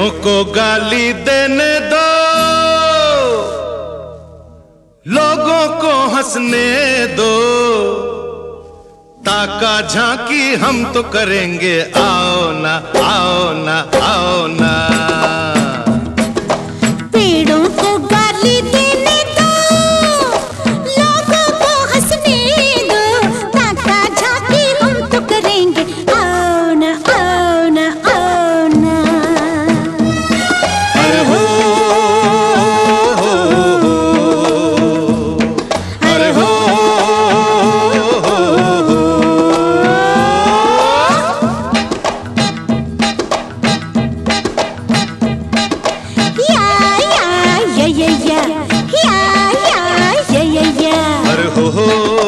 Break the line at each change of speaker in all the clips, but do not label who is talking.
पेड़ों को गाली देने दो, लोगों को हंसने दो, ताका झांकी हम तो करेंगे, आओ ना आओ ना आओ ना।
पेड़ों को गाली देने दो, लोगों को हंसने दो, ताका झांकी हम तो करेंगे, आओ ना आओ ना आओ ना।
अरे हो, अरे हो, अरे हो हो।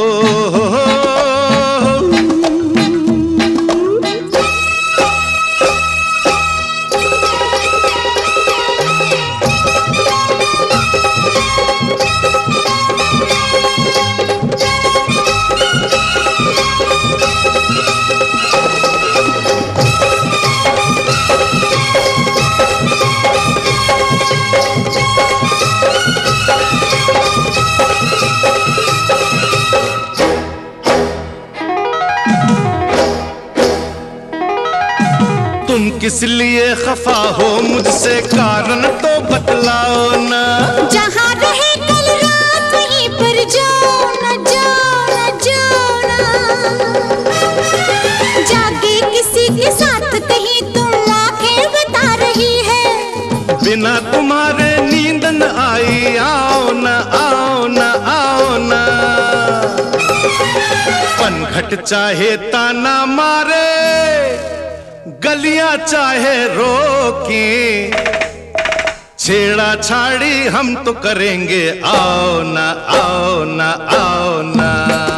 तुम किस लिए खफा हो मुझसे, कारण तो बतलाओ ना।
जहाँ रहे कल रात वहीं पर जाओ ना जाओ ना जाओ ना। जागे किसी के साथ कहीं तुम आंखें बता रही है,
बिना तुम्हारे नींद न आई, आओ ना आओ ना आओ ना। पनघट चाहे ताना मारे, गलियां चाहे रोके, छेड़ा छाड़ी हम तो करेंगे, आओ ना आओ ना आओ ना।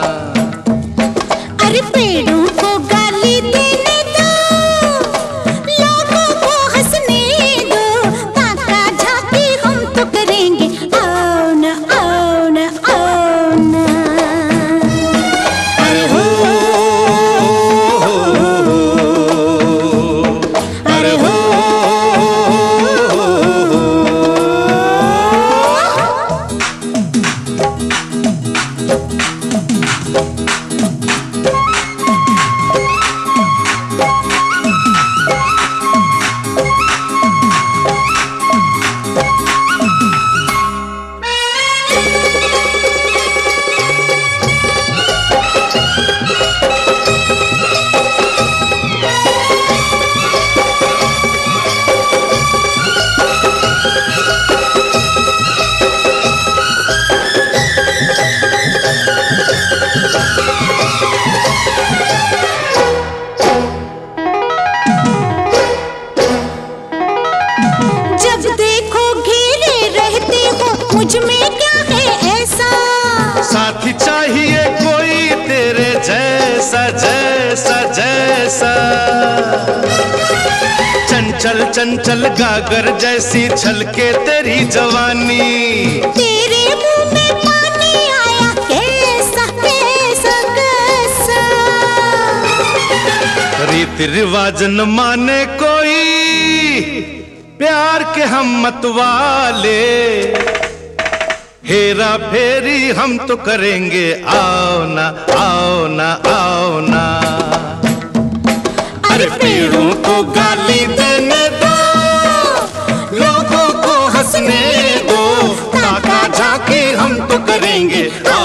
अरे पेड़ों को गाली देने दो, लोगों को हंसने दो, ताका झांकी हम तो करेंगे, आओ ना आओ ना आओ ना।
अरे हो, अरे हो,
जब देखो घेरे रहते हो, मुझ में क्या है ऐसा,
साथी चाहिए कोई तेरे जैसा जैसा जैसा। चंचल चंचल गागर जैसी छलके तेरी जवानी,
तेरे मुंह में पानी आया कैसा कैसा कैसा।
रीति रिवाज न माने कोई, प्यार के हम मत वाले, हेरा फेरी हम तो करेंगे, आओ ना आओ ना आओ ना। अरे पेड़ों को गाली देने दो, लोगों को हंसने दो, ताका झांकी हम तो करेंगे,